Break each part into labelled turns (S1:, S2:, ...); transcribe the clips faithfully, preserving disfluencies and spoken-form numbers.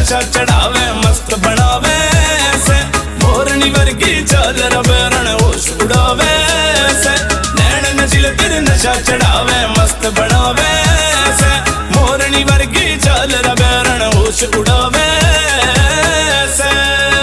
S1: नशा चढ़ावे मस्त बनावे से मोरनी वर्गी चाल रबरण होश उड़ावे से नैन नशीले तेरे नशा चढ़ावे मस्त बनावे से मोरनी वर्गी चाल रबरण होश उड़ावे से।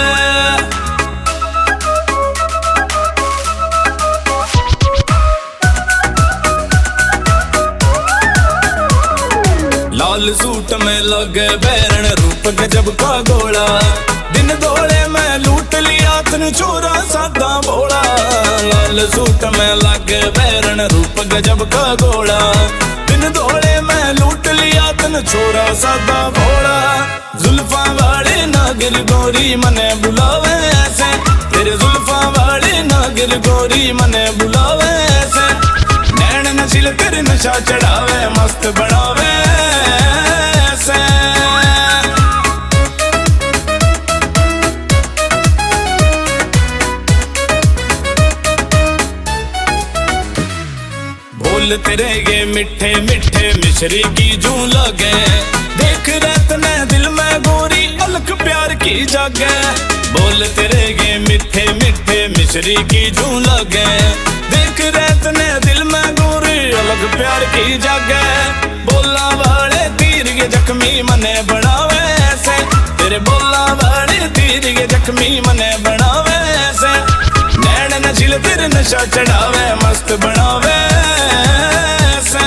S1: लाल सूट में लगे बैरण रूप गजब का गोला दिन दौड़े में लूट लिया तन चोरा सादा भोला। लाल सूट में लगे बैरण रूप गजब का गोला दिन दौड़े में लूट लिया तन चोरा सादा भोला। जुल्फा वाले नागिर गोरी मने बुलावे ऐसे तेरे जुल्फा वाले नागिर गोरी मने बुलावे ऐसे नैन नशीले तेरे नशा चढ़ावे मस्त बनावे से। बोल तेरे ये मिठे मिठे मिश्री की जू लगे देख रहतने दिल में गोरी अलख प्यार की जागे। बोल तेरे ये मिठे मिठे मिश्री की जू लगे देख रहतने दिल में गोरी अलग प्यार की जागे। बोला वाले तीर के जख्मी मने बनावे ऐसे तेरे बोला वाले तीर के जख्मी मने बनावे ऐसे नैन नशीले तेरे नशा चढ़ावे मस्त बनावे ऐसे।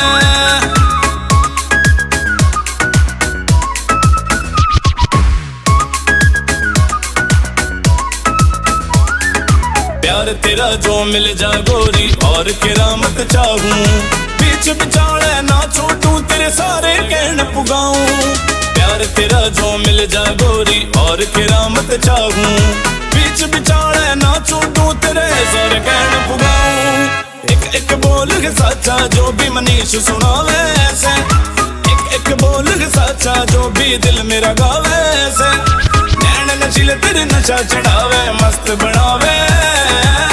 S1: प्यार तेरा जो मिल जा गोरी और किरामत चाहूं बीच बिचाले ना छोटू तेरे सारे कहन पुगाऊं। प्यार तेरा जो मिल जा गोरी और किरामत चाहूं बीच बिचाले ना छोटू तेरे सारे कहन पुगाऊं। एक एक बोल के साचा जो भी मनीष सुनावे ऐसे एक एक बोल के साचा जो भी दिल मेरा गावे ऐसे नैन नशीले तेरे नशा चढ़ावे मस्त बनावे।